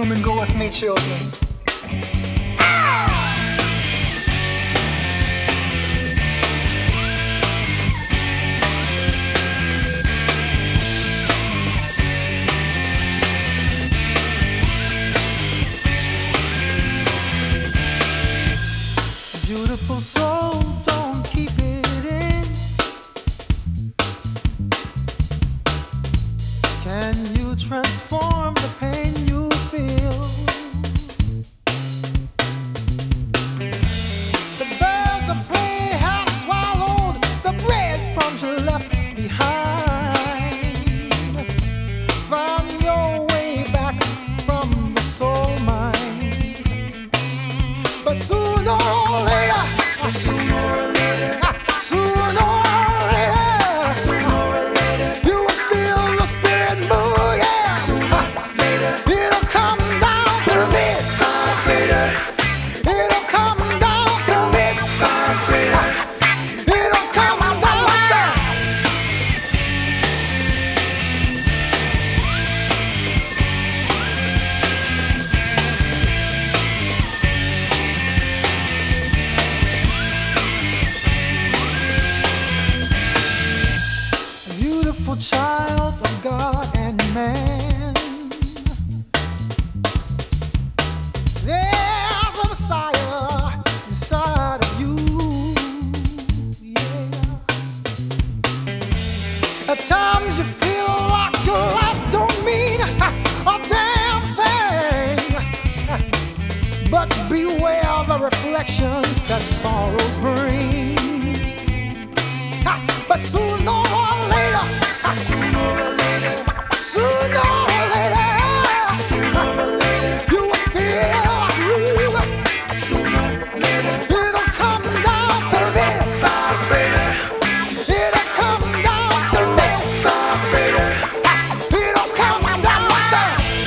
Come and go with me, children. Beautiful soul, don't keep it in. Can you transform the pain you feel? The birds of prey have swallowed the breadcrumbs you left behind. Find your way back from the soul mine. But sooner or later, you will feel the spirit move, yeah. It'll come down to this. It'll come down to this. It'll come down to. Beautiful child of God and man, there's a Messiah inside of you, yeah. At times you feel like your life don't mean a damn thing, but beware the reflections that sorrows bring. But sooner or later, you will feel like it'll come down to this. It'll come down to this. It'll come down to.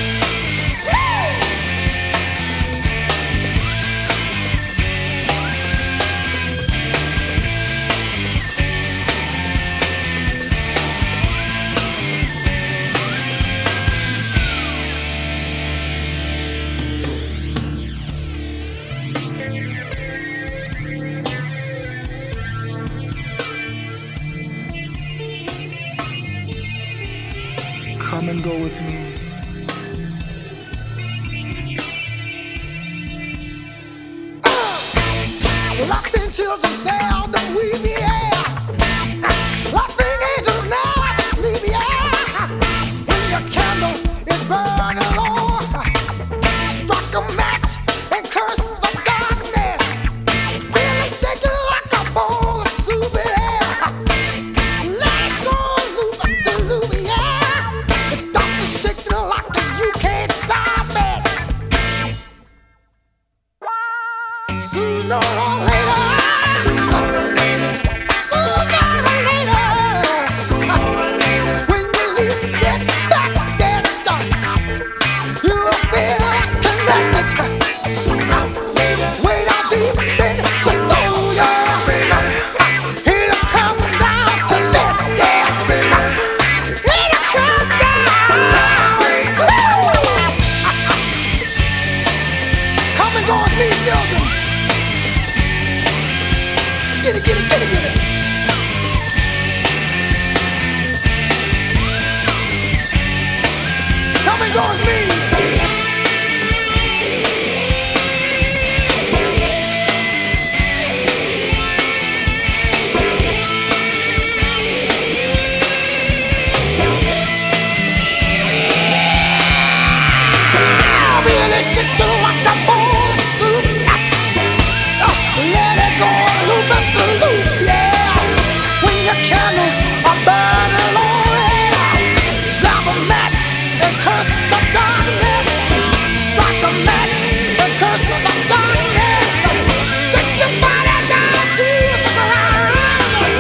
Come and go with me. Locked in children's cell, don't we be here? Laughing angels never sleep, yeah. When your candle is burning low, struck a match and curse the darkness. Feeling shaking like a bowl of soup, yeah. Let it go, loop after loop, yeah. It starts to shake you like you can't stop it. Sooner or later, when you least expect it, you will feel connected. Way down deep in your soul, yeah. It'll come down to this, yeah. It'll come down. Come and go with me, children. Get it, get it, get it, get it. Come and go with me. Really shake you like a bowl of soup. Let it go, loop after loop, yeah. When your candles are burning low, yeah. Grab a match and curse the darkness. Strike a match and curse the darkness. Take your body down to the ground.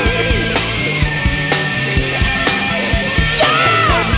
Yeah.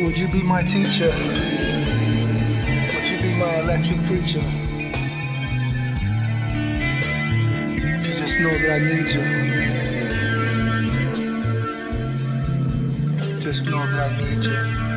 Would you be my teacher? Would you be my electric preacher? You just know that I need you. Just know that I need you.